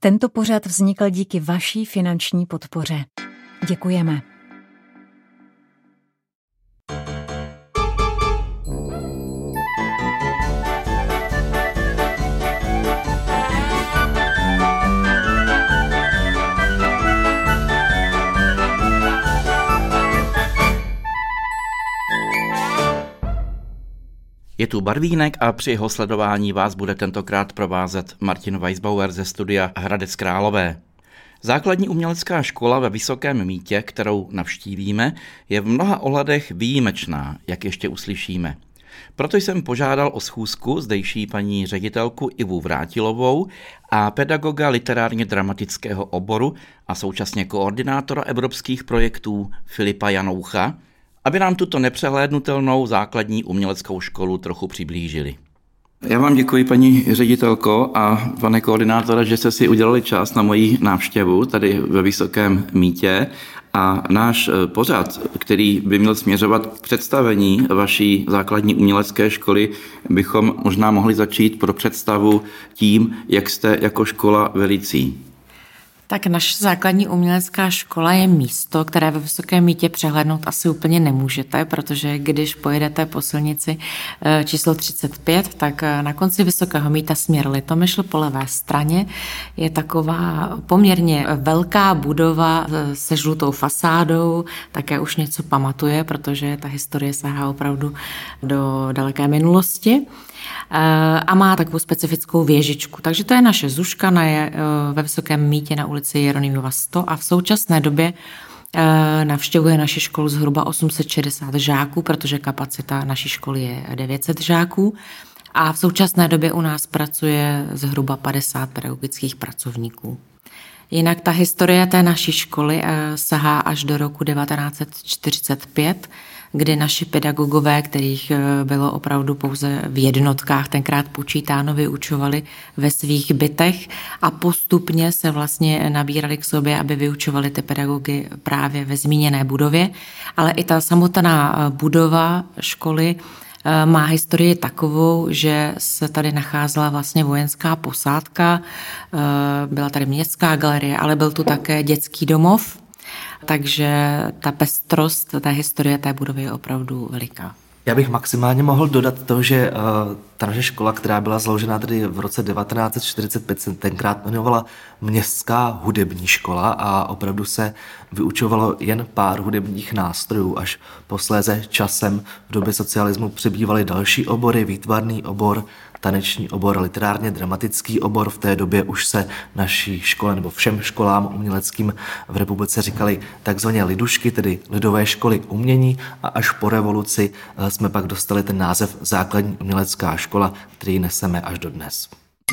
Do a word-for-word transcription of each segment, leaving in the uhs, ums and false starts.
Tento pořad vznikl díky vaší finanční podpoře. Děkujeme. Je tu Barvínek a při jeho sledování vás bude tentokrát provázet Martin Weisbauer ze studia Hradec Králové. Základní umělecká škola ve Vysokém Mýtě, kterou navštívíme, je v mnoha ohledech výjimečná, jak ještě uslyšíme. Proto jsem požádal o schůzku zdejší paní ředitelku Ivu Vrátilovou a pedagoga literárně dramatického oboru a současně koordinátora evropských projektů Filipa Janoucha, aby nám tuto nepřehlédnutelnou základní uměleckou školu trochu přiblížili. Já vám děkuji, paní ředitelko a pane koordinátore, že jste si udělali čas na moji návštěvu tady ve Vysokém Mýtě. A náš pořad, který by měl směřovat k představení vaší základní umělecké školy, bychom možná mohli začít pro představu tím, jak jste jako škola velicí. Tak naše základní umělecká škola je místo, které ve Vysokém Mýtě přehlédnout asi úplně nemůžete, protože když pojedete po silnici číslo třicet pět, tak na konci Vysokého Mýta směr Litomyšl po levé straně je taková poměrně velká budova se žlutou fasádou, také už něco pamatuje, protože ta historie sahá opravdu do daleké minulosti. A má takovou specifickou věžičku. Takže to je naše zuška na je, ve Vysokém Mýtě na ulici Jeronýmova sto a v současné době navštěvuje naši školu zhruba osm set šedesát žáků, protože kapacita naší školy je devět set žáků a v současné době u nás pracuje zhruba padesát pedagogických pracovníků. Jinak ta historie té naší školy sahá až do roku devatenáct set čtyřicet pět, kdy naši pedagogové, kterých bylo opravdu pouze v jednotkách tenkrát počítáno, vyučovali ve svých bytech a postupně se vlastně nabírali k sobě, aby vyučovali ty pedagogy právě ve zmíněné budově. Ale i ta samotná budova školy má historii takovou, že se tady nacházela vlastně vojenská posádka, byla tady městská galerie, ale byl tu také dětský domov, takže ta pestrost té historie té budovy je opravdu veliká. Já bych maximálně mohl dodat to, že uh, ta naše škola, která byla založena tedy v roce devatenáct set čtyřicet pět, se tenkrát jmenovala Městská hudební škola a opravdu se vyučovalo jen pár hudebních nástrojů, až posléze časem v době socialismu přibývaly další obory, výtvarný obor, taneční obor, literárně dramatický obor. V té době už se naší škole nebo všem školám uměleckým v republice říkali takzvaně lidušky, tedy lidové školy umění, a až po revoluci jsme pak dostali ten název Základní umělecká škola, který neseme až dodnes.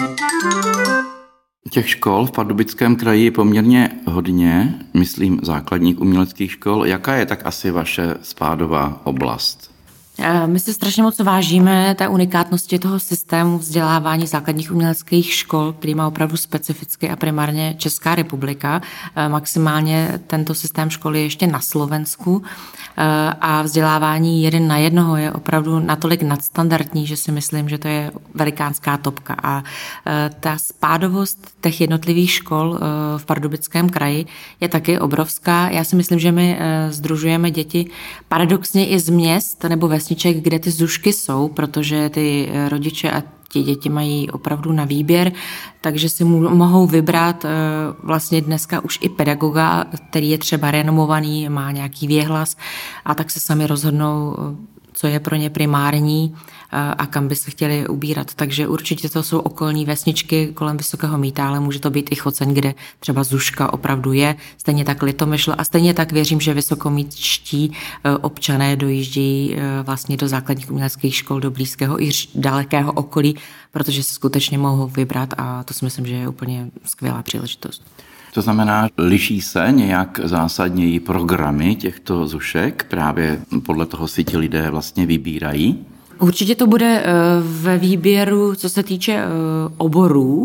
Těch škol v Pardubickém kraji je poměrně hodně, myslím základních uměleckých škol. Jaká je tak asi vaše spádová oblast? My si strašně moc vážíme té unikátnosti toho systému vzdělávání základních uměleckých škol, který má opravdu specificky a primárně Česká republika. Maximálně tento systém školy je ještě na Slovensku a vzdělávání jeden na jednoho je opravdu natolik nadstandardní, že si myslím, že to je velikánská topka. A ta spádovost těch jednotlivých škol v Pardubickém kraji je taky obrovská. Já si myslím, že my sdružujeme děti paradoxně i z měst nebo vesniček, kde ty zušky jsou, protože ty rodiče a ti děti mají opravdu na výběr, takže si mohou vybrat vlastně dneska už i pedagoga, který je třeba renomovaný, má nějaký věhlas a tak se sami rozhodnou, co je pro ně primární a kam by se chtěli ubírat. Takže určitě to jsou okolní vesničky kolem Vysokého Mýta, ale může to být i Choceň, kde třeba zuška opravdu je, stejně tak Litomyšl a stejně tak věřím, že vysokomýtští občané dojíždějí vlastně do základních uměleckých škol, do blízkého i dalekého okolí, protože se skutečně mohou vybrat a to si myslím, že je úplně skvělá příležitost. To znamená, liší se nějak zásadněji programy těchto zušek, právě podle toho si ti lidé vlastně vybírají? Určitě to bude ve výběru, co se týče oborů.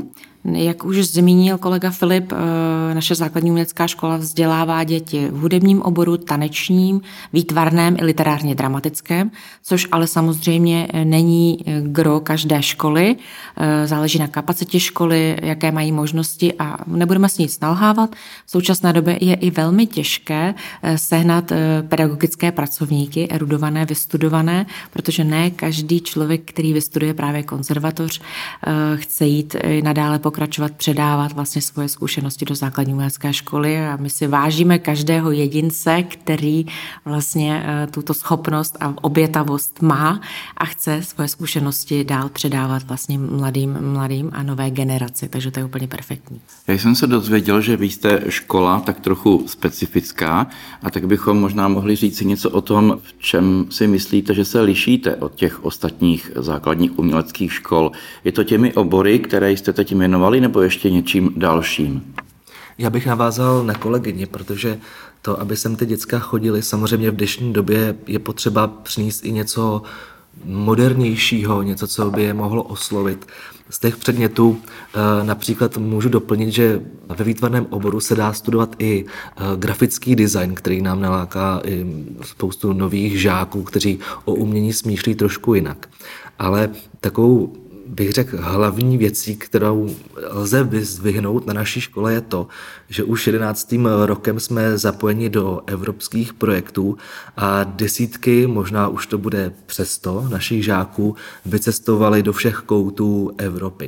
Jak už zmínil kolega Filip, naše základní umělecká škola vzdělává děti v hudebním oboru, tanečním, výtvarném i literárně dramatickém, což ale samozřejmě není gro každé školy. Záleží na kapacitě školy, jaké mají možnosti a nebudeme si nic nalhávat. V současné době je i velmi těžké sehnat pedagogické pracovníky, erudované, vystudované, protože ne každý člověk, který vystuduje právě konzervatoř, chce jít nadále pokračovat, předávat vlastně svoje zkušenosti do základní umělecké školy a my si vážíme každého jedince, který vlastně tuto schopnost a obětavost má a chce svoje zkušenosti dál předávat vlastně mladým, mladým a nové generaci, takže to je úplně perfektní. Já jsem se dozvěděl, že vy jste škola tak trochu specifická a tak bychom možná mohli říct si něco o tom, v čem si myslíte, že se lišíte od těch ostatních základních uměleckých škol. Je to těmi obory, které jste teď jmenovali, nebo ještě něčím dalším? Já bych navázal na kolegyni, protože to, aby sem ty děcka chodili, samozřejmě v dnešní době je potřeba přinést i něco modernějšího, něco, co by je mohlo oslovit. Z těch předmětů například můžu doplnit, že ve výtvarném oboru se dá studovat i grafický design, který nám naláká i spoustu nových žáků, kteří o umění smýšlí trošku jinak. Ale takovou bych řekl, hlavní věcí, kterou lze vyzdvihnout na naší škole, je to, že už jedenáctým rokem jsme zapojeni do evropských projektů a desítky, možná už to bude přes sto našich žáků, vycestovali do všech koutů Evropy.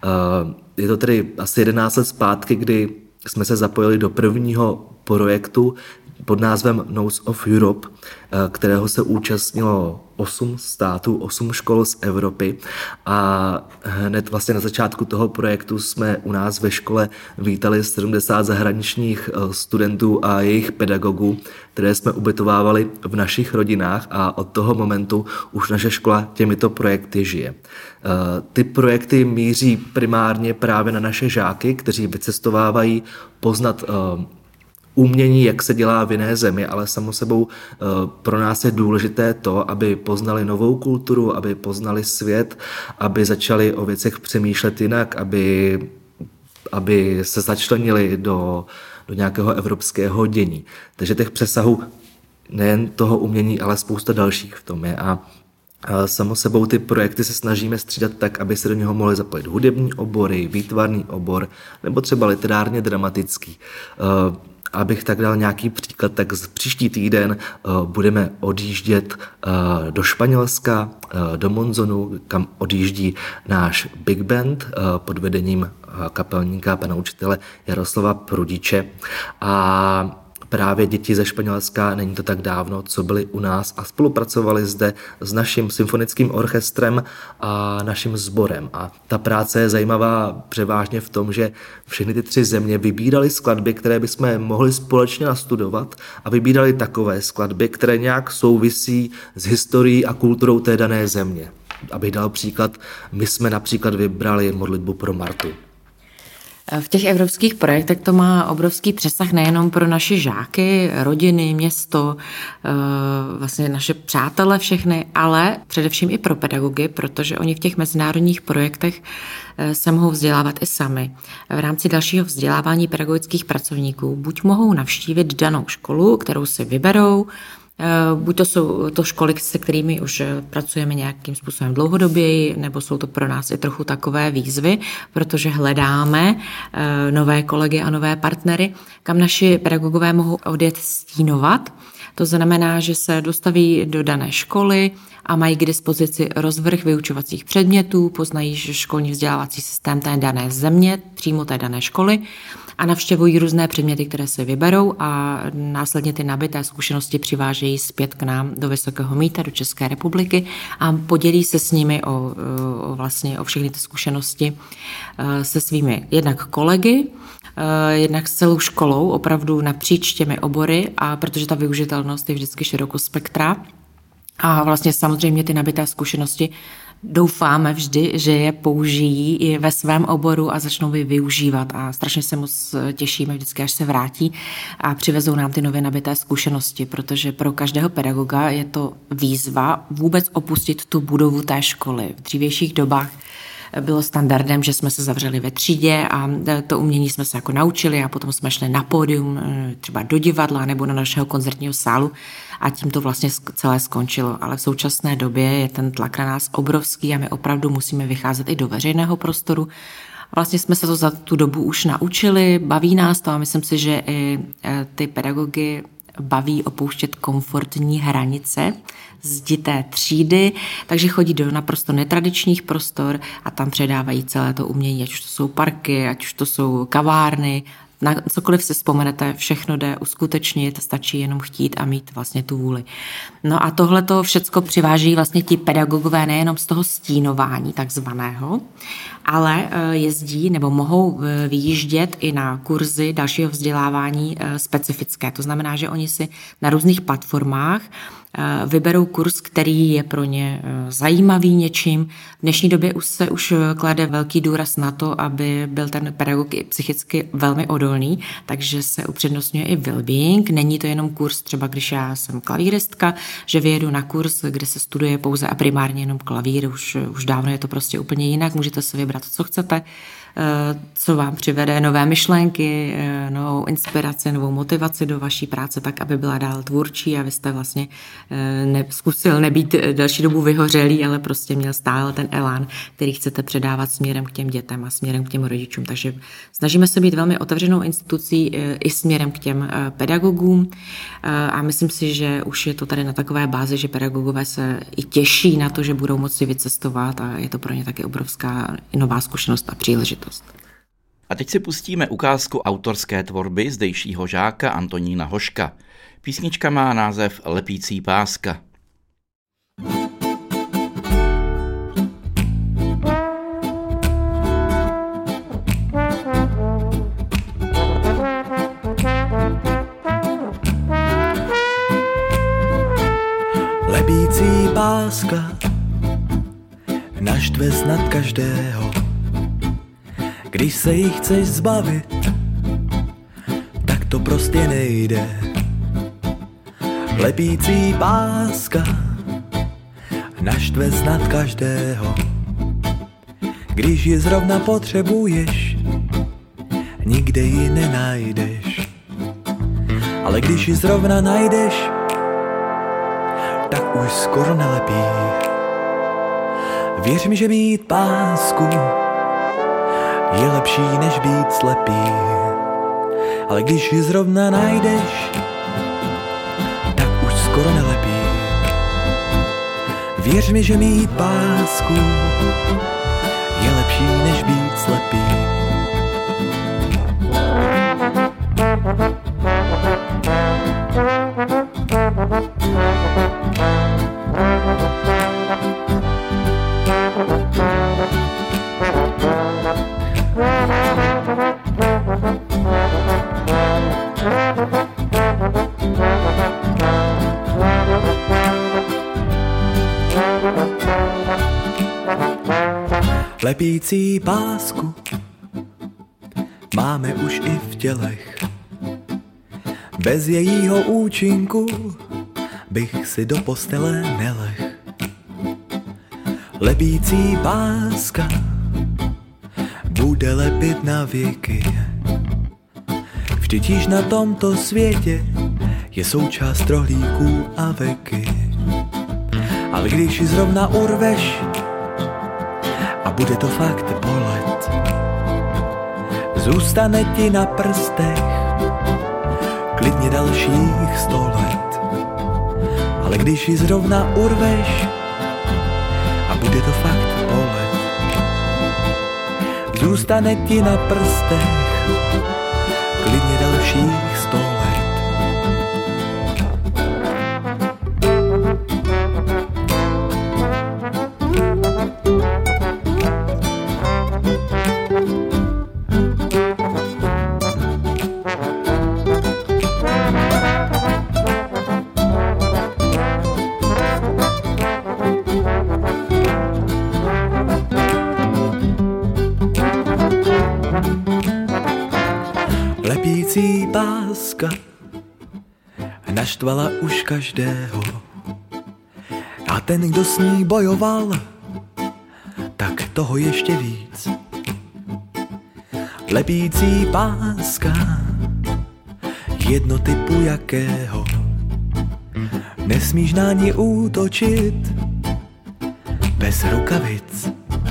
Je to tedy asi jedenáct let zpátky, kdy jsme se zapojili do prvního projektu pod názvem Nose of Europe, kterého se účastnilo osm států, osm škol z Evropy a hned vlastně na začátku toho projektu jsme u nás ve škole vítali sedmdesát zahraničních studentů a jejich pedagogů, které jsme ubytovávali v našich rodinách a od toho momentu už naše škola těmito projekty žije. Ty projekty míří primárně právě na naše žáky, kteří vycestovávají poznat umění, jak se dělá v jiné zemi, ale samo sebou pro nás je důležité to, aby poznali novou kulturu, aby poznali svět, aby začali o věcech přemýšlet jinak, aby, aby se začlenili do, do nějakého evropského dění. Takže těch přesahů nejen toho umění, ale spousta dalších v tom je. A samo sebou ty projekty se snažíme střídat tak, aby se do něho mohly zapojit hudební obory, výtvarný obor nebo třeba literárně dramatický. Abych tak dal nějaký příklad, tak z příští týden uh, budeme odjíždět uh, do Španělska, uh, do Monzonu, kam odjíždí náš big band uh, pod vedením uh, kapelníka, pana učitele Jaroslava Prudiče. A právě děti ze Španělska, není to tak dávno, co byli u nás a spolupracovali zde s naším symfonickým orchestrem a naším sborem. A ta práce je zajímavá převážně v tom, že všechny ty tři země vybírali skladby, které bychom mohli společně nastudovat a vybírali takové skladby, které nějak souvisí s historií a kulturou té dané země. Abych dal příklad, my jsme například vybrali modlitbu pro Martu. V těch evropských projektech to má obrovský přesah nejenom pro naše žáky, rodiny, město, vlastně naše přátele všechny, ale především i pro pedagogy, protože oni v těch mezinárodních projektech se mohou vzdělávat i sami. V rámci dalšího vzdělávání pedagogických pracovníků buď mohou navštívit danou školu, kterou si vyberou, buď to jsou to školy, se kterými už pracujeme nějakým způsobem dlouhodoběji, nebo jsou to pro nás i trochu takové výzvy, protože hledáme nové kolegy a nové partnery, kam naši pedagogové mohou odjet stínovat. To znamená, že se dostaví do dané školy a mají k dispozici rozvrh vyučovacích předmětů, poznají školní vzdělávací systém té dané země, přímo té dané školy a navštěvují různé předměty, které se vyberou a následně ty nabité zkušenosti přivážejí zpět k nám do Vysokého Mýta, do České republiky a podělí se s nimi o, o, vlastně o všechny ty zkušenosti se svými jednak kolegy, jednak s celou školou, opravdu napříč těmi obory, a protože ta využitelnost je vždycky širokospektrá. A vlastně samozřejmě ty nabité zkušenosti doufáme vždy, že je použijí i ve svém oboru a začnou je využívat a strašně se moc těšíme vždycky, až se vrátí a přivezou nám ty nově nabité zkušenosti, protože pro každého pedagoga je to výzva vůbec opustit tu budovu té školy. V dřívějších dobách bylo standardem, že jsme se zavřeli ve třídě a to umění jsme se jako naučili a potom jsme šli na pódium, třeba do divadla nebo na našeho koncertního sálu a tím to vlastně celé skončilo. Ale v současné době je ten tlak na nás obrovský a my opravdu musíme vycházet i do veřejného prostoru. Vlastně jsme se to za tu dobu už naučili, baví nás to a myslím si, že i ty pedagogy baví opouštět komfortní hranice zdité třídy, takže chodí do naprosto netradičních prostor a tam předávají celé to umění, ať už to jsou parky, ať už to jsou kavárny, na cokoliv si vzpomenete, všechno jde uskutečnit, stačí jenom chtít a mít vlastně tu vůli. No a tohle to všecko přiváží vlastně ti pedagogové nejenom z toho stínování takzvaného, ale jezdí nebo mohou vyjíždět i na kurzy dalšího vzdělávání specifické. To znamená, že oni si na různých platformách vyberou kurz, který je pro ně zajímavý něčím. V dnešní době už se už klade velký důraz na to, aby byl ten pedagog i psychicky velmi odolný, takže se upřednostňuje i well-being. Není to jenom kurz, třeba když já jsem klavíristka, že vyjedu na kurz, kde se studuje pouze a primárně jenom klavír, už, už dávno je to prostě úplně jinak, můžete si vybrat, co chcete, co vám přivede nové myšlenky, novou inspiraci, novou motivaci do vaší práce, tak aby byla dál tvůrčí a vy jste vlastně ne, zkusil nebýt další dobu vyhořelý, ale prostě měl stále ten elán, který chcete předávat směrem k těm dětem a směrem k těm rodičům. Takže snažíme se být velmi otevřenou institucí i směrem k těm pedagogům a myslím si, že už je to tady na takové bázi, že pedagogové se i těší na to, že budou moci vycestovat a je to pro ně taky obrovská nová zkušenost a příležitost. A teď si pustíme ukázku autorské tvorby zdejšího žáka Antonína Hoška. Písnička má název Lepící páska. Lepící páska naštve snad každého. Když se jí chceš zbavit, tak to prostě nejde. Lepící páska naštve snad každého. Když ji zrovna potřebuješ, nikde ji nenajdeš. Ale když ji zrovna najdeš, tak už skoro nelepí. Věř mi, že mít pásku je lepší, než být slepý. Ale když ji zrovna najdeš, tak už skoro nelepí. Věř mi, že mít pásku je lepší, než být slepý. Lepící pásku máme už i v tělech. Bez jejího účinku bych si do postele neleh. Lepící páska bude lepit na věky. Vždyť již na tomto světě je součást rohlíků a veky. Ale když ji zrovna urveš a bude to fakt bolet, zůstane ti na prstech klidně dalších sto let. Ale když ji zrovna urveš a bude to fakt bolet, zůstane ti na prstech klidně dalších sto let. Lepící páska naštvala už každého. A ten, kdo s ní bojoval, tak toho ještě víc. Lepící páska jednotypu jakého, nesmíš na ní útočit bez rukavic.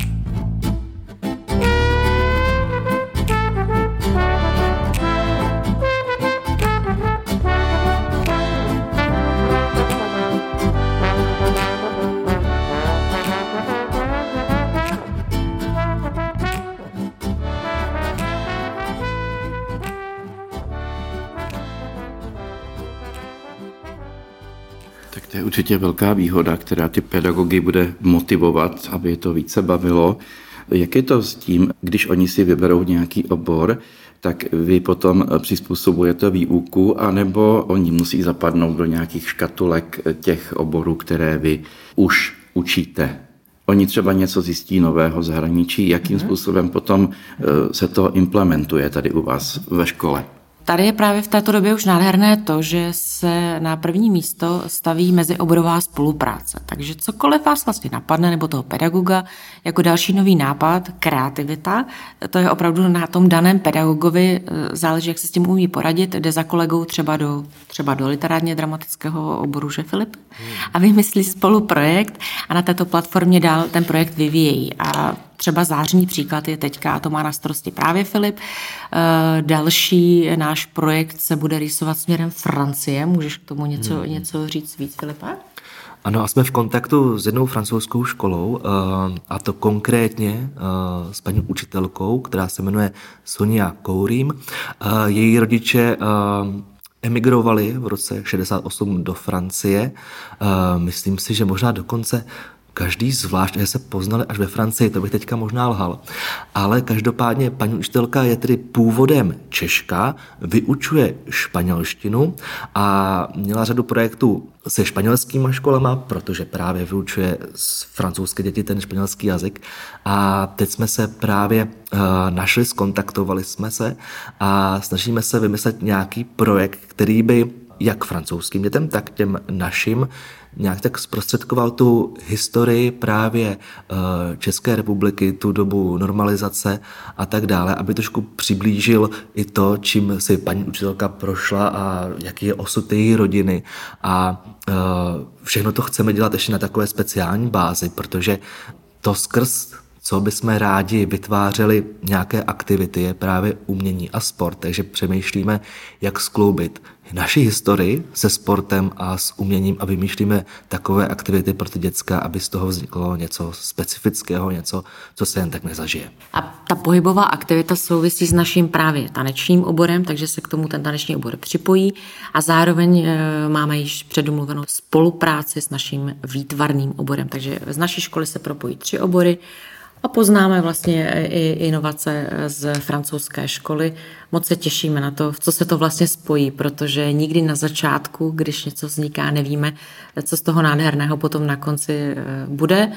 Tak to je určitě velká výhoda, která ty pedagogy bude motivovat, aby je to více bavilo. Jak je to s tím, když oni si vyberou nějaký obor, tak vy potom přizpůsobujete výuku, anebo oni musí zapadnout do nějakých škatulek těch oborů, které vy už učíte? Oni třeba něco zjistí nového zahraničí, jakým způsobem potom se to implementuje tady u vás ve škole? Tady je právě v této době už nádherné to, že se na první místo staví mezioborová spolupráce. Takže cokoliv vás vlastně napadne, nebo toho pedagoga, jako další nový nápad, kreativita, to je opravdu na tom daném pedagogovi, záleží, jak se s tím umí poradit, jde za kolegou třeba do, třeba do literárně dramatického oboru, že Filip? A vymyslí spolu projekt a na této platformě dál ten projekt vyvíjejí. A třeba zářný příklad je teďka, a to má na starosti právě Filip. Další náš projekt se bude rýsovat směrem Francie. Můžeš k tomu něco, hmm. něco říct víc, Filipa? Ano, a jsme v kontaktu s jednou francouzskou školou, a to konkrétně s paní učitelkou, která se jmenuje Sonia Kourim. Její rodiče emigrovali v roce šedesát osm do Francie. Myslím si, že možná dokonce každý zvlášť, že se poznali až ve Francii, to bych teďka možná lhal. Ale každopádně paní učitelka je tedy původem Češka, vyučuje španělštinu a měla řadu projektů se španělskýma školama, protože právě vyučuje z francouzské děti ten španělský jazyk. A teď jsme se právě uh, našli, skontaktovali jsme se a snažíme se vymyslet nějaký projekt, který by jak francouzským dětem, tak těm našim nějak tak zprostředkoval tu historii právě České republiky, tu dobu normalizace a tak dále, aby trošku přiblížil i to, čím si paní učitelka prošla a jaký je osud její rodiny. A všechno to chceme dělat ještě na takové speciální bázi, protože to skrz co bychom rádi vytvářeli nějaké aktivity, je právě umění a sport. Takže přemýšlíme, jak skloubit naši historii se sportem a s uměním a vymýšlíme takové aktivity pro ty děcka, aby z toho vzniklo něco specifického, něco, co se jen tak nezažije. A ta pohybová aktivita souvisí s naším právě tanečním oborem, takže se k tomu ten taneční obor připojí a zároveň e, máme již předomluvenou spolupráci s naším výtvarným oborem. Takže z naší školy se propojí tři obory, a poznáme vlastně i inovace z francouzské školy. Moc se těšíme na to, co se to vlastně spojí, protože nikdy na začátku, když něco vzniká, nevíme, co z toho nádherného potom na konci bude.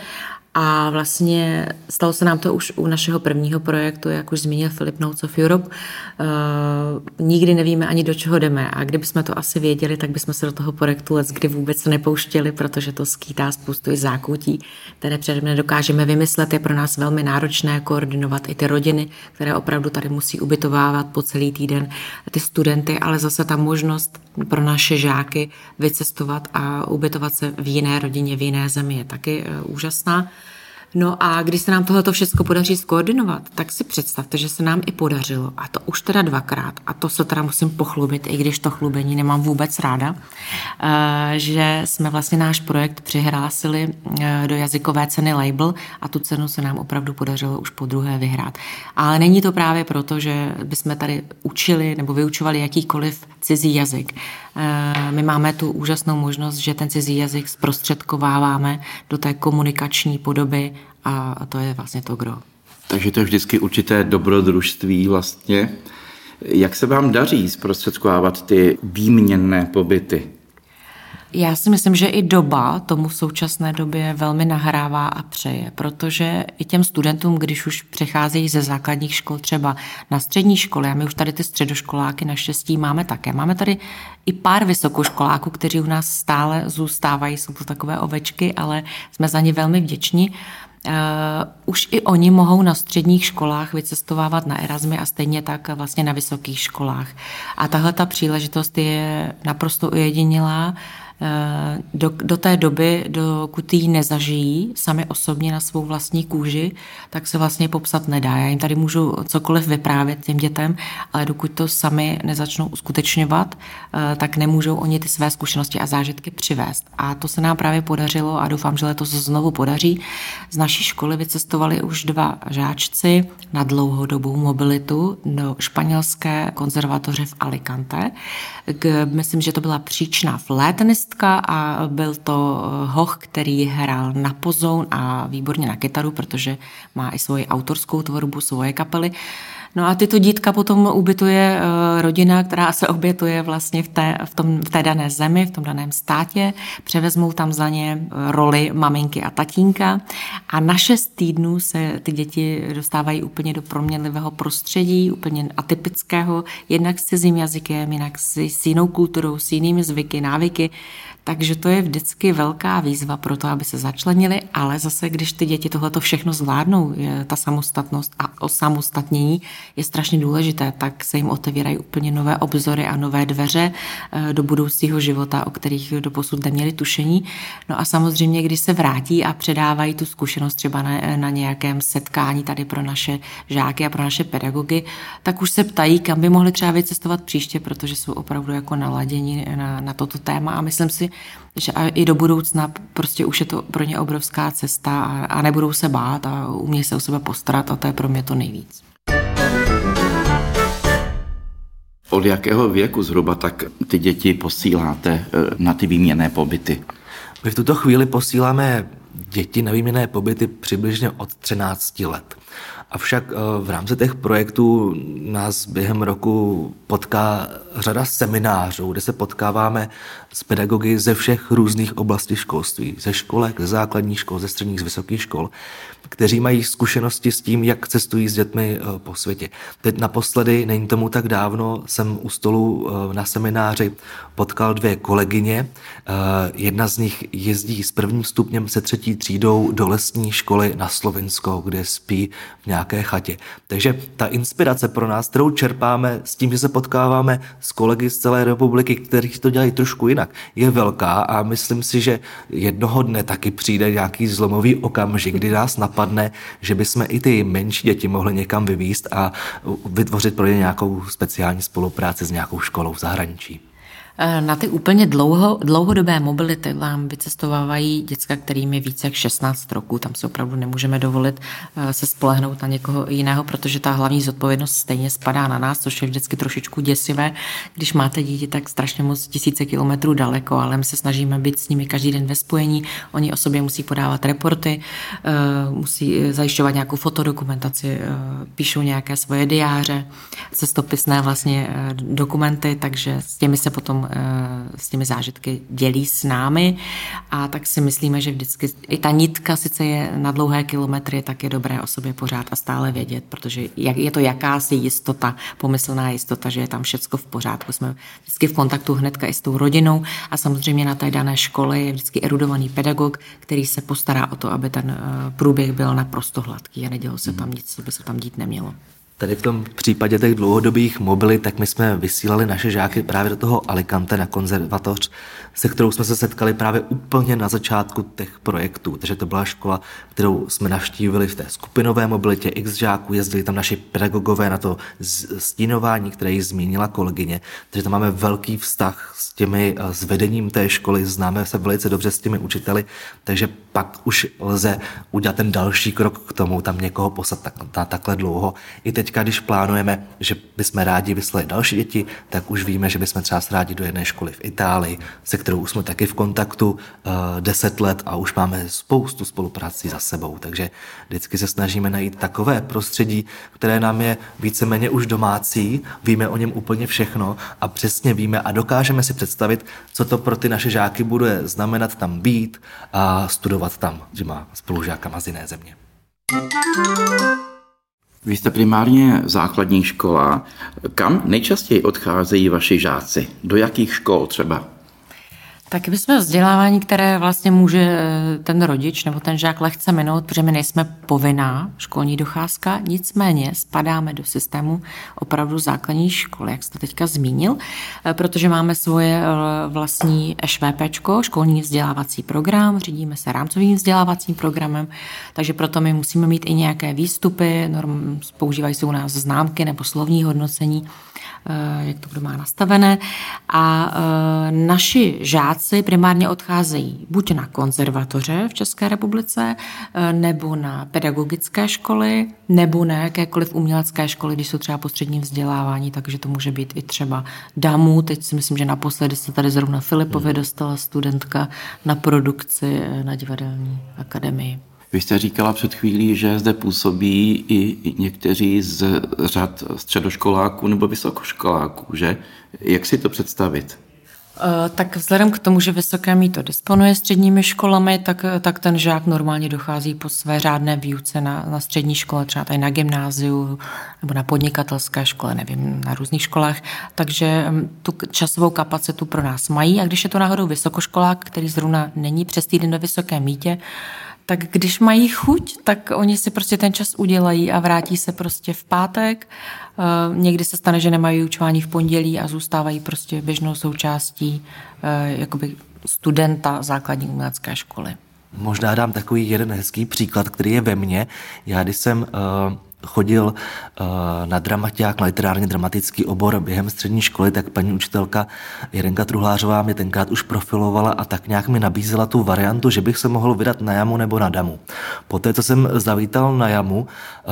A vlastně stalo se nám to už u našeho prvního projektu, jak už zmínil Filip, Notes of Europe. Uh, nikdy nevíme ani do čeho jdeme a kdybychom to asi věděli, tak bychom se do toho projektu leckdy vůbec nepouštěli, protože to skýtá spoustu i zákoutí, které předem nedokážeme vymyslet. Je pro nás velmi náročné koordinovat i ty rodiny, které opravdu tady musí ubytovávat po celý týden ty studenty, ale zase ta možnost pro naše žáky vycestovat a ubytovat se v jiné rodině, v jiné zemi je taky uh, úžasná. No a když se nám tohleto všechno podaří skoordinovat, tak si představte, že se nám i podařilo, a to už teda dvakrát, a to se teda musím pochlubit, i když to chlubení nemám vůbec ráda, že jsme vlastně náš projekt přihlásili do jazykové ceny Label a tu cenu se nám opravdu podařilo už po druhé vyhrát. Ale není to právě proto, že bychom tady učili nebo vyučovali jakýkoliv cizí jazyk. My máme tu úžasnou možnost, že ten cizí jazyk zprostředkováváme do té komunikační podoby a to je vlastně to gro. Takže to je vždycky určité dobrodružství vlastně. Jak se vám daří zprostředkovávat ty výměnné pobyty? Já si myslím, že i doba tomu v současné době velmi nahrává a přeje, protože i těm studentům, když už přecházejí ze základních škol třeba na střední školy, a my už tady ty středoškoláky naštěstí máme také. Máme tady i pár vysokoškoláků, kteří u nás stále zůstávají, jsou to takové ovečky, ale jsme za ně velmi vděční. Uh, už i oni mohou na středních školách vycestovávat na Erasmy a stejně tak vlastně na vysokých školách. A tahle ta příležitost je naprosto ojedinělá. Do, do té doby, dokud ji nezažijí sami osobně na svou vlastní kůži, tak se vlastně popsat nedá. Já jim tady můžu cokoliv vyprávět těm dětem, ale dokud to sami nezačnou uskutečňovat, tak nemůžou oni ty své zkušenosti a zážitky přivést. A to se nám právě podařilo a doufám, že letos znovu podaří. Z naší školy vycestovali už dva žáčci na dlouhodobou mobilitu do španělské konzervatoře v Alicante. Myslím, že to byla příčná flétnistka a byl to hoch, který hrál na pozoun a výborně na kytaru, protože má i svoji autorskou tvorbu, svoje kapely. No a tyto dítka potom ubytuje rodina, která se obětuje vlastně v té, v, tom, v té dané zemi, v tom daném státě. Převezmou tam za ně roli maminky a tatínka a na šest týdnů se ty děti dostávají úplně do proměnlivého prostředí, úplně atypického, jednak s cizím jazykem, jinak s, s jinou kulturou, s jinými zvyky, návyky. Takže to je vždycky velká výzva pro to, aby se začlenili, ale zase, když ty děti tohleto všechno zvládnou, je ta samostatnost a osamostatnění je strašně důležité, tak se jim otevírají úplně nové obzory a nové dveře do budoucího života, o kterých doposud neměli tušení. No a samozřejmě, když se vrátí a předávají tu zkušenost třeba na, na nějakém setkání tady pro naše žáky a pro naše pedagogy, tak už se ptají, kam by mohli třeba vycestovat příště, protože jsou opravdu jako naladěni na, na toto téma a myslím si, že i do budoucna prostě už je to pro ně obrovská cesta a, a nebudou se bát a umějí se o sebe postarat a to je pro mě to nejvíc. Od jakého věku zhruba tak ty děti posíláte na ty výměnné pobyty? My v tuto chvíli posíláme děti na výměnné pobyty přibližně od třinácti let. Avšak v rámci těch projektů nás během roku potká řada seminářů, kde se potkáváme s pedagogy ze všech různých oblastí školství, ze školek, ze základních škol, ze středních, z vysokých škol, kteří mají zkušenosti s tím, jak cestují s dětmi po světě. Teď naposledy, není tomu tak dávno, jsem u stolu na semináři potkal dvě kolegyně. Jedna z nich jezdí s prvním stupněm se třetí třídou do lesní školy na Slovensko, kde spí v nějaké chatě. Takže ta inspirace pro nás, kterou čerpáme s tím, že se potkáváme s kolegy z celé republiky, kteří to dělají trošku jinak, je velká a myslím si, že jednoho dne taky přijde nějaký zlomový okamžik, kdy nás napadne, že bychom i ty menší děti mohli někam vyvízt a vytvořit pro ně nějakou speciální spolupráci s nějakou školou v zahraničí. Na ty úplně dlouho, dlouhodobé mobility vám vycestovávají děcka, kterým je více jak šestnáct roků. Tam si opravdu nemůžeme dovolit se spolehnout na někoho jiného, protože ta hlavní zodpovědnost stejně spadá na nás, což je vždycky trošičku děsivé. Když máte dítě tak strašně moc tisíce kilometrů daleko, ale my se snažíme být s nimi každý den ve spojení. Oni o sobě musí podávat reporty, musí zajišťovat nějakou fotodokumentaci, píšou nějaké svoje diáře, cestopisné vlastně dokumenty, takže s těmi se potom s těmi zážitky dělí s námi a tak si myslíme, že vždycky i ta nitka sice je na dlouhé kilometry, tak je dobré o sobě pořád a stále vědět, protože je to jakási jistota, pomyslná jistota, že je tam všecko v pořádku. Jsme vždycky v kontaktu hnedka i s tou rodinou a samozřejmě na té dané škole je vždycky erudovaný pedagog, který se postará o to, aby ten průběh byl naprosto hladký a nedělo se tam nic, co by se tam dít nemělo. Tady v tom případě těch dlouhodobých mobilit, tak my jsme vysílali naše žáky právě do toho Alicante na konzervatoř, se kterou jsme se setkali právě úplně na začátku těch projektů. Takže to byla škola, kterou jsme navštívili v té skupinové mobilitě X žáků, jezdili tam naši pedagogové na to stínování, které ji zmínila kolegyně. Takže tam máme velký vztah s těmi, s vedením té školy, známe se velice dobře s těmi učiteli, takže pak už lze udělat ten další krok k tomu, tam někoho poslat tak, tak, takhle dlouho. I teďka, když plánujeme, že bychom rádi vyslali další děti, tak už víme, že bychom třeba rádi do jedné školy v Itálii, se kterou jsme taky v kontaktu uh, deset let a už máme spoustu spoluprací za sebou. Takže vždycky se snažíme najít takové prostředí, které nám je víceméně už domácí, víme o něm úplně všechno a přesně víme a dokážeme si představit, co to pro ty naše žáky bude znamenat tam být a studovat tam, že má spolužákama z jiné země. Vy jste primárně základní škola. Kam nejčastěji odcházejí vaši žáci? Do jakých škol třeba? Tak bychom vzdělávání, které vlastně může ten rodič nebo ten žák lehce minout, protože my nejsme povinná školní docházka, nicméně spadáme do systému opravdu základní školy, jak jste teďka zmínil, protože máme svoje vlastní ŠVPčko, školní vzdělávací program, řídíme se rámcovým vzdělávacím programem, takže proto my musíme mít i nějaké výstupy, norm, používají se u nás známky nebo slovní hodnocení, jak to kdo má nastavené. A e, naši žáci primárně odcházejí buď na konzervatoře v České republice, e, nebo na pedagogické školy, nebo na jakékoliv umělecké školy, když jsou třeba po středním vzdělávání, takže to může být i třeba DAMU. Teď si myslím, že naposledy se tady zrovna Filipově dostala studentka na produkci na divadelní akademii. Vy jste říkala před chvílí, že zde působí i někteří z řad středoškoláků nebo vysokoškoláků, že? Jak si to představit? Tak vzhledem k tomu, že Vysoké Mýto disponuje středními školami, tak, tak ten žák normálně dochází po své řádné výuce na, na střední škole, třeba tady na gymnáziu nebo na podnikatelské škole, nevím, na různých školách, takže tu časovou kapacitu pro nás mají a když je to náhodou vysokoškolák, který zrovna není přes týden ve Vysokém Mýtě, tak když mají chuť, tak oni si prostě ten čas udělají a vrátí se prostě v pátek. Někdy se stane, že nemají vyučování v pondělí a zůstávají prostě běžnou součástí jakoby studenta základní umělecké školy. Možná dám takový jeden hezký příklad, který je ve mně. Já když jsem uh... chodil uh, na dramaťák, na literárně dramatický obor během střední školy, tak paní učitelka Jirenka Truhlářová mě tenkrát už profilovala a tak nějak mi nabízela tu variantu, že bych se mohl vydat na Jamu nebo na Damu. Poté, co jsem zavítal na Jamu, uh,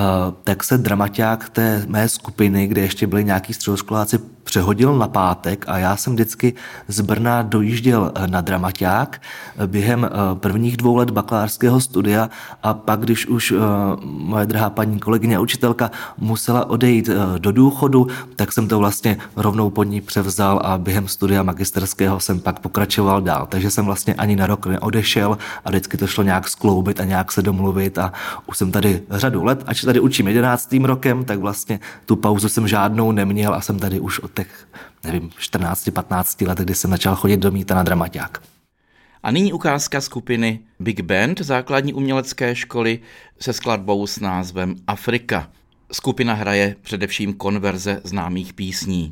tak se dramaťák té mé skupiny, kde ještě byli nějaký středoškoláci, přehodil na pátek a já jsem vždycky z Brna dojížděl na dramaťák během prvních dvou let bakalářského studia a pak, když už moje drahá paní kolegyně a učitelka musela odejít do důchodu, tak jsem to vlastně rovnou pod ní převzal a během studia magisterského jsem pak pokračoval dál. Takže jsem vlastně ani na rok neodešel a vždycky to šlo nějak skloubit a nějak se domluvit a už jsem tady řadu let, ač tady učím jedenáctým rokem, tak vlastně tu pauzu jsem žádnou neměl a jsem tady už od těch, nevím, čtrnáct patnáct let, kdy jsem začal chodit do Mýta na dramaťák. A nyní ukázka skupiny Big Band základní umělecké školy se skladbou s názvem Afrika. Skupina hraje především konverze známých písní.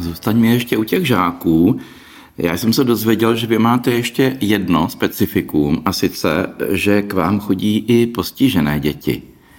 Zůstaňme ještě u těch žáků. Já jsem se dozvěděl, že vy máte ještě jedno specifikum, a sice, že k vám chodí i postižené děti.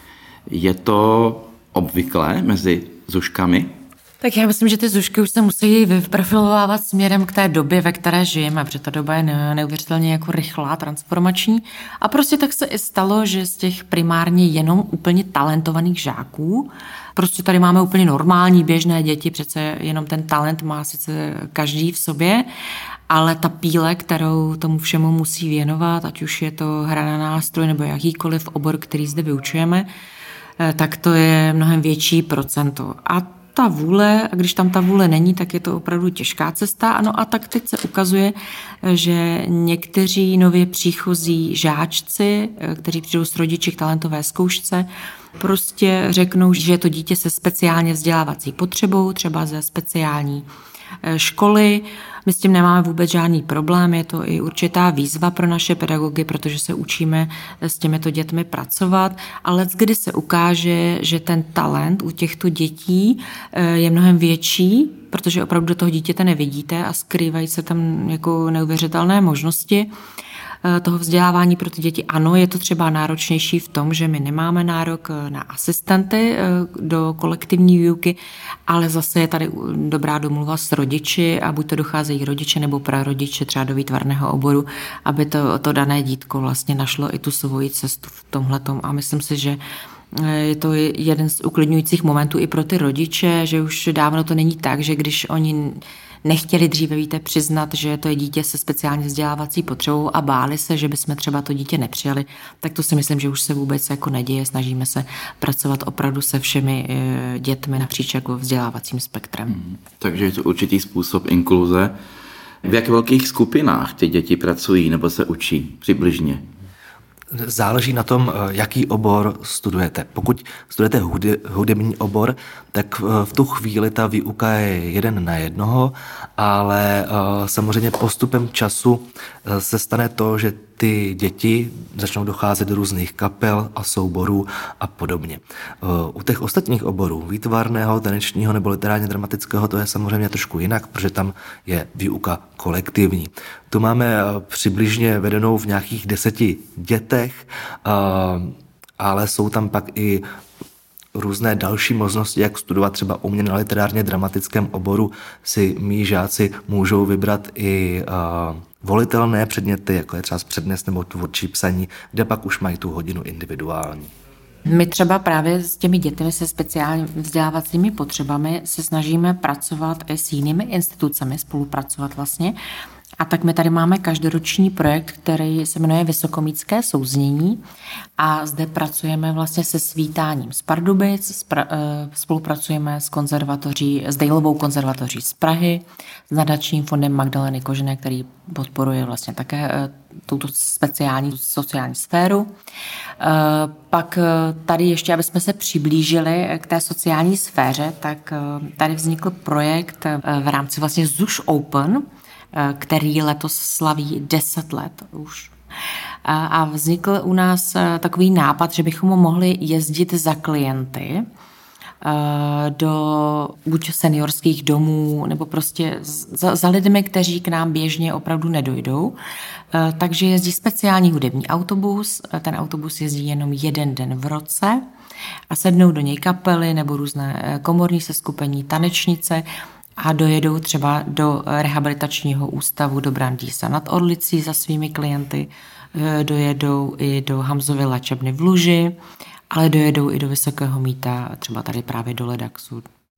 Je to obvyklé mezi zuškami? Tak já myslím, že ty zušky už se musí vyprofilovávat směrem k té době, ve které žijeme, protože ta doba je neuvěřitelně jako rychlá, transformační. A prostě tak se i stalo, že z těch primárně jenom úplně talentovaných žáků, prostě tady máme úplně normální běžné děti, přece jenom ten talent má sice každý v sobě, ale ta píle, kterou tomu všemu musí věnovat, ať už je to hra na nástroj nebo jakýkoliv obor, který zde vyučujeme, tak to je mnohem větší procento. A ta vůle, a když tam ta vůle není, tak je to opravdu těžká cesta. Ano, a tak teď se ukazuje, že někteří nově příchozí žáčci, kteří přijdou s rodiči k talentové zkoušce, prostě řeknou, že je to dítě se speciálně vzdělávací potřebou, třeba ze speciální školy. My s tím nemáme vůbec žádný problém, je to i určitá výzva pro naše pedagogy, protože se učíme s těmito dětmi pracovat, ale kdy se ukáže, že ten talent u těchto dětí je mnohem větší, protože opravdu do toho dítěte nevidíte a skrývají se tam jako neuvěřitelné možnosti toho vzdělávání pro ty děti. Ano, je to třeba náročnější v tom, že my nemáme nárok na asistenty do kolektivní výuky, ale zase je tady dobrá domluva s rodiči a buď to docházejí rodiče nebo prarodiče třeba do výtvarného oboru, aby to, to dané dítko vlastně našlo i tu svoji cestu v tomhletom. A myslím si, že je to jeden z uklidňujících momentů i pro ty rodiče, že už dávno to není tak, že když oni nechtěli dříve, víte, přiznat, že to je dítě se speciálně vzdělávací potřebou a báli se, že bychom třeba to dítě nepřijali, tak to si myslím, že už se vůbec jako neděje. Snažíme se pracovat opravdu se všemi dětmi napříč jako vzdělávacím spektrem. Hmm, takže je to určitý způsob inkluze. V jak velkých skupinách ty děti pracují nebo se učí přibližně? Záleží na tom, jaký obor studujete. Pokud studujete hudební obor, tak v tu chvíli ta výuka je jeden na jednoho, ale samozřejmě postupem času se stane to, že ty děti začnou docházet do různých kapel a souborů a podobně. U těch ostatních oborů, výtvarného, tanečního nebo literárně dramatického, to je samozřejmě trošku jinak, protože tam je výuka kolektivní. Tu máme přibližně vedenou v nějakých deseti dětech, ale jsou tam pak i různé další možnosti, jak studovat třeba u mě na literárně dramatickém oboru, si mí žáci můžou vybrat i uh, volitelné předměty, jako je třeba přednes nebo tvůrčí psaní, kde pak už mají tu hodinu individuální. My třeba právě s těmi dětmi se speciálně vzdělávacími potřebami se snažíme pracovat i s jinými institucemi, spolupracovat vlastně. A tak my tady máme každoroční projekt, který se jmenuje Vysokomítské souznění a zde pracujeme vlastně se svítáním z Pardubic, spolupracujeme s konzervatoří, s Dejlovou konzervatoří z Prahy, s nadačním fondem Magdaleny Kožené, který podporuje vlastně také tuto speciální sociální sféru. Pak tady ještě, aby jsme se přiblížili k té sociální sféře, tak tady vznikl projekt v rámci vlastně ZUŠ Open, který letos slaví deset let už. A vznikl u nás takový nápad, že bychom mohli jezdit za klienty do buď seniorských domů, nebo prostě za, za lidmi, kteří k nám běžně opravdu nedojdou. Takže jezdí speciální hudební autobus, ten autobus jezdí jenom jeden den v roce a sednou do něj kapely nebo různé komorní seskupení, tanečnice a dojedou třeba do rehabilitačního ústavu do Brandýsa nad Orlicí za svými klienty, dojedou i do Hamzovy léčebny v Luži, ale dojedou i do Vysokého Mýta, třeba tady právě do Ledaxu.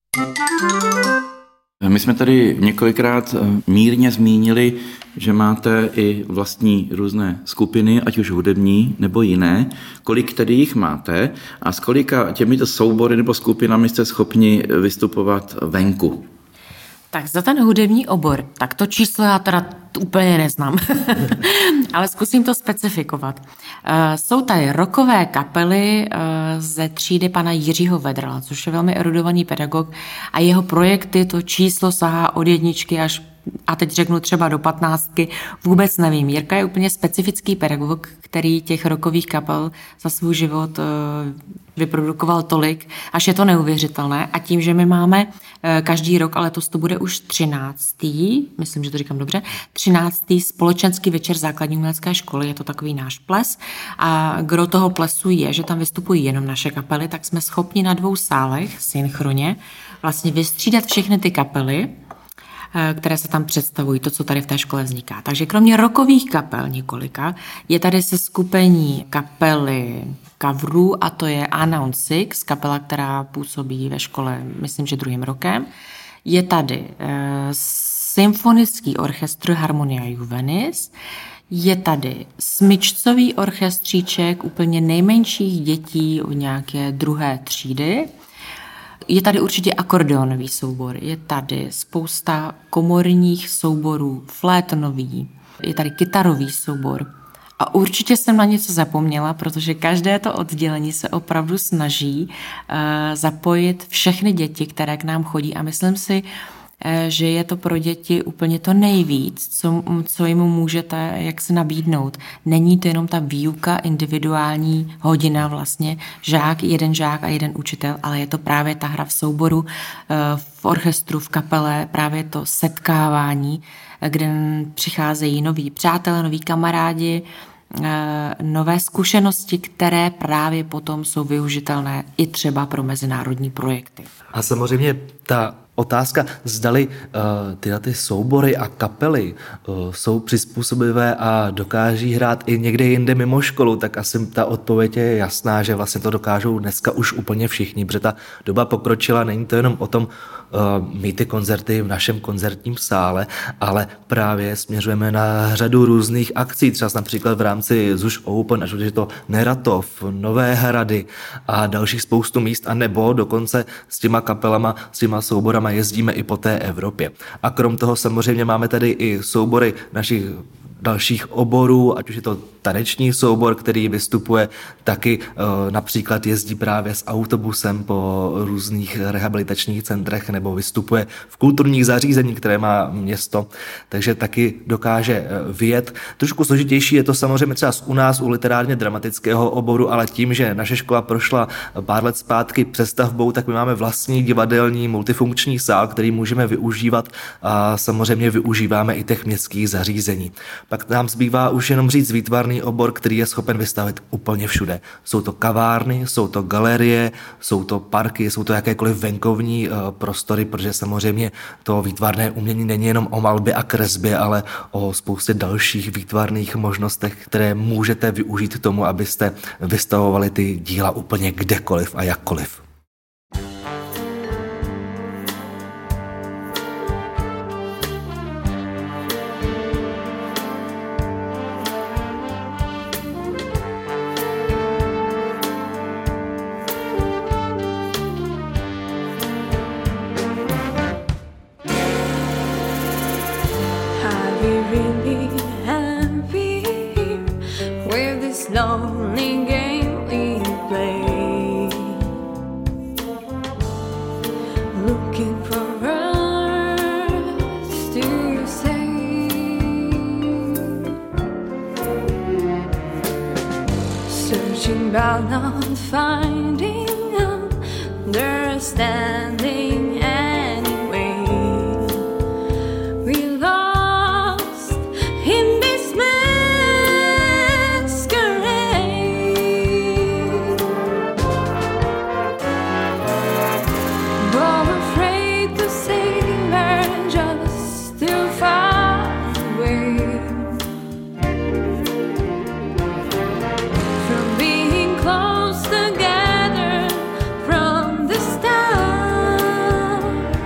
My jsme tady několikrát mírně zmínili, že máte i vlastní různé skupiny, ať už hudební nebo jiné. Kolik tedy jich máte a s kolika těmito soubory nebo skupinami jste schopni vystupovat venku? Tak za ten hudební obor, tak to číslo já teda úplně neznám, ale zkusím to specifikovat. Jsou tady rockové kapely ze třídy pana Jiřího Vedrala, což je velmi erudovaný pedagog a jeho projekty, to číslo sahá od jedničky až, a teď řeknu třeba do patnáctky, vůbec nevím. Jirka je úplně specifický pedagog, který těch rockových kapel za svůj život vyprodukoval tolik, až je to neuvěřitelné. A tím, že my máme každý rok, ale letos to bude už třináctý, myslím, že to říkám dobře, třináctý společenský večer základní umělecké školy, je to takový náš ples a gro toho plesu je, že tam vystupují jenom naše kapely, tak jsme schopni na dvou sálech synchronně vlastně vystřídat všechny ty kapely, které se tam představují, to, co tady v té škole vzniká. Takže kromě rockových kapel několika, je tady se skupení kapely coverů a to je Unknown Six, kapela, která působí ve škole, myslím, že druhým rokem. Je tady uh, symfonický orchestr Harmonia Juvenis, je tady smyčcový orchestříček úplně nejmenších dětí v nějaké druhé třídy. Je tady určitě akordeonový soubor, je tady spousta komorních souborů, flétnový, je tady kytarový soubor. A určitě jsem na něco zapomněla, protože každé to oddělení se opravdu snaží uh, zapojit všechny děti, které k nám chodí a myslím si, že je to pro děti úplně to nejvíc, co, co jim můžete jak se nabídnout. Není to jenom ta výuka, individuální hodina vlastně, žák, jeden žák a jeden učitel, ale je to právě ta hra v souboru, v orchestru, v kapele, právě to setkávání, kde přicházejí noví přátelé, noví kamarádi, nové zkušenosti, které právě potom jsou využitelné i třeba pro mezinárodní projekty. A samozřejmě ta otázka, zdali uh, tyhle ty soubory a kapely uh, jsou přizpůsobivé a dokáží hrát i někde jinde mimo školu, tak asi ta odpověď je jasná, že vlastně to dokážou dneska už úplně všichni, protože ta doba pokročila, není to jenom o tom uh, mít ty koncerty v našem koncertním sále, ale právě směřujeme na řadu různých akcí, třeba například v rámci Zuš Open, až je to Neratov, Nové Hrady a dalších spoustu míst, a nebo dokonce s těma kapelama, s těma souborama jezdíme i po té Evropě. A krom toho samozřejmě máme tady i soubory našich dalších oborů, ať už je to taneční soubor, který vystupuje, taky e, například jezdí právě s autobusem po různých rehabilitačních centrech nebo vystupuje v kulturních zařízení, které má město, takže taky dokáže vyjet. Trošku složitější je to samozřejmě třeba u nás u literárně dramatického oboru, ale tím, že naše škola prošla pár let zpátky přestavbou, tak my máme vlastní divadelní multifunkční sál, který můžeme využívat a samozřejmě využíváme i těch městských zařízení. Pak nám zbývá už jenom říct výtvarný obor, který je schopen vystavit úplně všude. Jsou to kavárny, jsou to galerie, jsou to parky, jsou to jakékoliv venkovní uh, prostory, protože samozřejmě to výtvarné umění není jenom o malbě a kresbě, ale o spoustě dalších výtvarných možnostech, které můžete využít k tomu, abyste vystavovali ty díla úplně kdekoliv a jakkoliv. About not finding understanding anyway. We lost in this masquerade, but afraid to say we're just too far away. Close together from the start.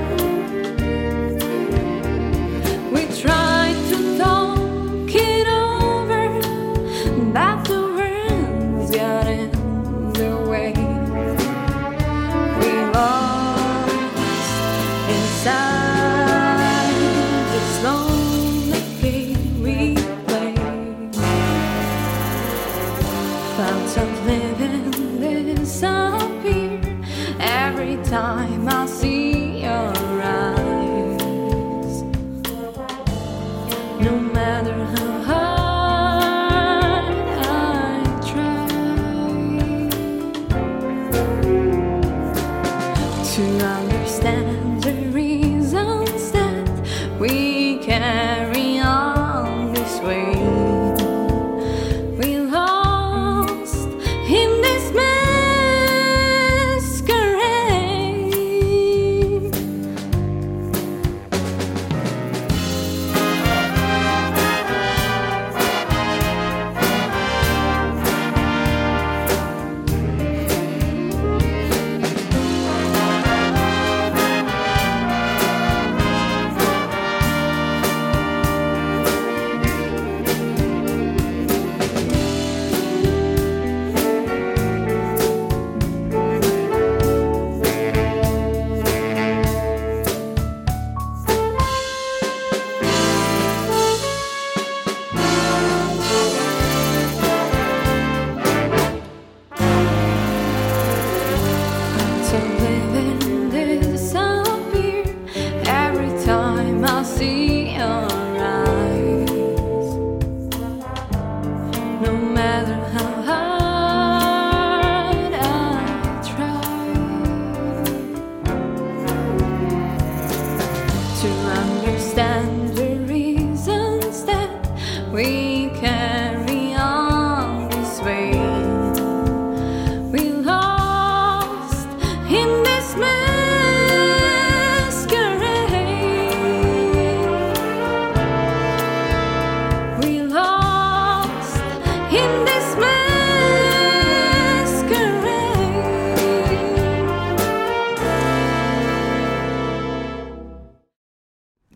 We tried to talk it over, but the words got in the way. We lost inside this lonely game we played. Thoughts of living disappear every time I see your eyes. No matter how hard I try to understand the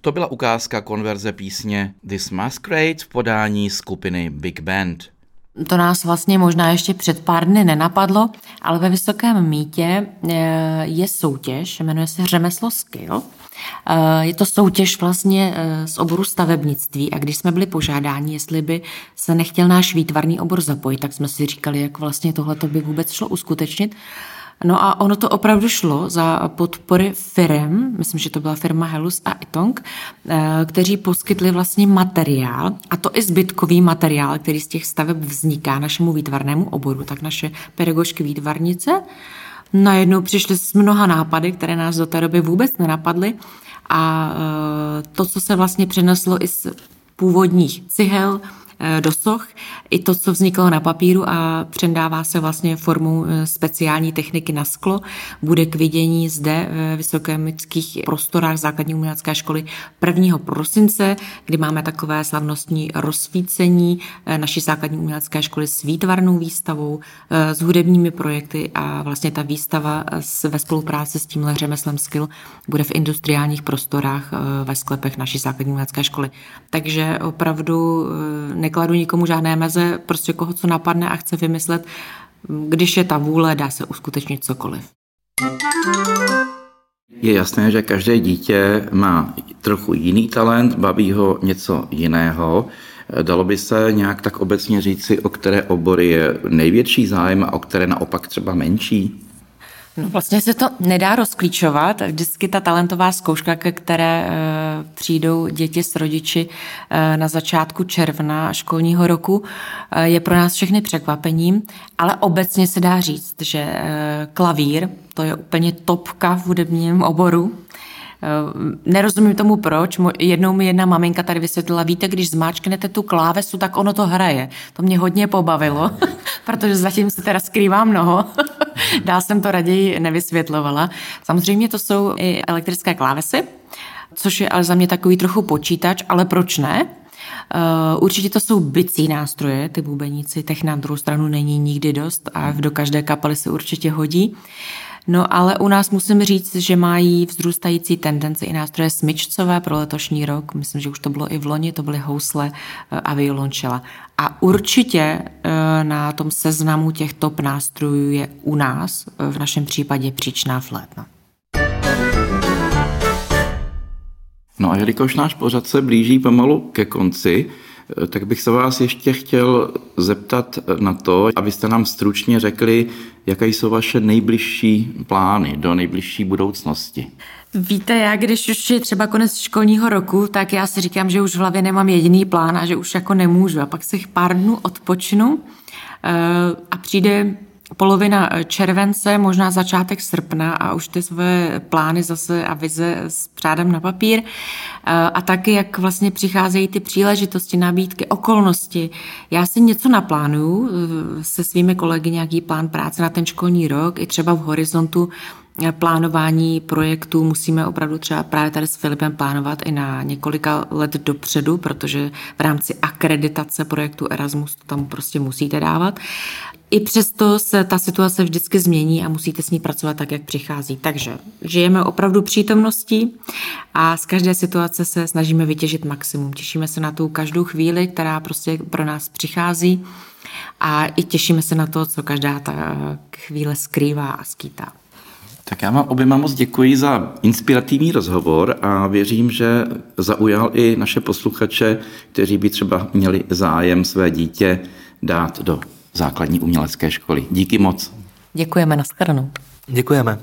To byla ukázka konverze písně This Masquerade v podání skupiny Big Band. To nás vlastně možná ještě před pár dny nenapadlo, ale ve Vysokém Mýtě je soutěž, jmenuje se Řemeslo Skill. Je to soutěž vlastně z oboru stavebnictví a když jsme byli požádáni, jestli by se nechtěl náš výtvarný obor zapojit, tak jsme si říkali, jak vlastně tohleto by vůbec šlo uskutečnit. No a ono to opravdu šlo za podpory firem, myslím, že to byla firma Helus a Itong, kteří poskytli vlastně materiál, a to i zbytkový materiál, který z těch staveb vzniká našemu výtvarnému oboru, tak naše pedagožky výtvarnice najednou přišly s mnoha nápady, které nás do té doby vůbec nenapadly a to, co se vlastně přeneslo i z původních cihel, do soch, i to, co vzniklo na papíru a přendává se vlastně formou speciální techniky na sklo, bude k vidění zde ve Vysokémytských prostorách základní umělecké školy prvního prosince, kdy máme takové slavnostní rozsvícení naší základní umělecké školy s výtvarnou výstavou, s hudebními projekty a vlastně ta výstava ve spolupráci s tímhle řemeslem Skill bude v industriálních prostorách ve sklepech naší základní umělecké školy. Takže opravdu nekladu nikomu žádné meze, prostě koho co napadne a chce vymyslet, když je ta vůle, dá se uskutečnit cokoliv. Je jasné, že každé dítě má trochu jiný talent, baví ho něco jiného. Dalo by se nějak tak obecně říci, o které obory je největší zájem a o které naopak třeba menší? No vlastně se to nedá rozklíčovat. Vždycky ta talentová zkouška, ke které e, přijdou děti s rodiči e, na začátku června školního roku, e, je pro nás všechny překvapením, ale obecně se dá říct, že e, klavír, to je úplně topka v hudebním oboru. Nerozumím tomu proč. Jednou mi jedna maminka tady vysvětlila, víte, když zmáčknete tu klávesu, tak ono to hraje. To mě hodně pobavilo, protože zatím se teda skrývá mnoho. Dál jsem to raději nevysvětlovala. Samozřejmě to jsou i elektrické klávesy, což je ale za mě takový trochu počítač, ale proč ne? Určitě to jsou bicí nástroje, ty bubeníci, těch na druhou stranu není nikdy dost a do každé kapely se určitě hodí. No ale u nás musím říct, že mají vzrůstající tendenci i nástroje smyčcové pro letošní rok. Myslím, že už to bylo i v loni, to byly housle a violončela. A určitě na tom seznamu těch top nástrojů je u nás, v našem případě příčná flétna. No a jelikož náš pořad se blíží pomalu ke konci, tak bych se vás ještě chtěl zeptat na to, abyste nám stručně řekli, jaké jsou vaše nejbližší plány do nejbližší budoucnosti. Víte, já když už je třeba konec školního roku, tak já si říkám, že už v hlavě nemám jediný plán a že už jako nemůžu. A pak si pár dnů odpočnu a přijde polovina července, možná začátek srpna a už ty své plány zase a vize spřádám na papír a taky, jak vlastně přicházejí ty příležitosti, nabídky, okolnosti. Já si něco naplánuju se svými kolegy, nějaký plán práce na ten školní rok, i třeba v horizontu plánování projektů musíme opravdu třeba právě tady s Filipem plánovat i na několika let dopředu, protože v rámci akreditace projektu Erasmus to tam prostě musíte dávat. I přesto se ta situace vždycky změní a musíte s ní pracovat tak, jak přichází. Takže žijeme opravdu přítomností a z každé situace se snažíme vytěžit maximum. Těšíme se na tu každou chvíli, která prostě pro nás přichází a i těšíme se na to, co každá ta chvíle skrývá a skýtá. Tak já vám oběma moc děkuji za inspirativní rozhovor a věřím, že zaujal i naše posluchače, kteří by třeba měli zájem své dítě dát do základní umělecké školy. Díky moc. Děkujeme, nashledanou. Děkujeme.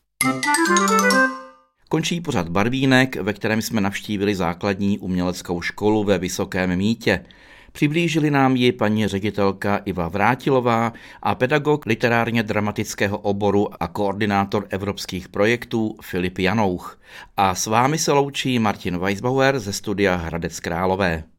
Končí pořad Barvínek, ve kterém jsme navštívili základní uměleckou školu ve Vysokém Mýtě. Přiblížili nám ji paní ředitelka Iva Vrátilová a pedagog literárně dramatického oboru a koordinátor evropských projektů Filip Janouch. A s vámi se loučí Martin Weisbauer ze studia Hradec Králové.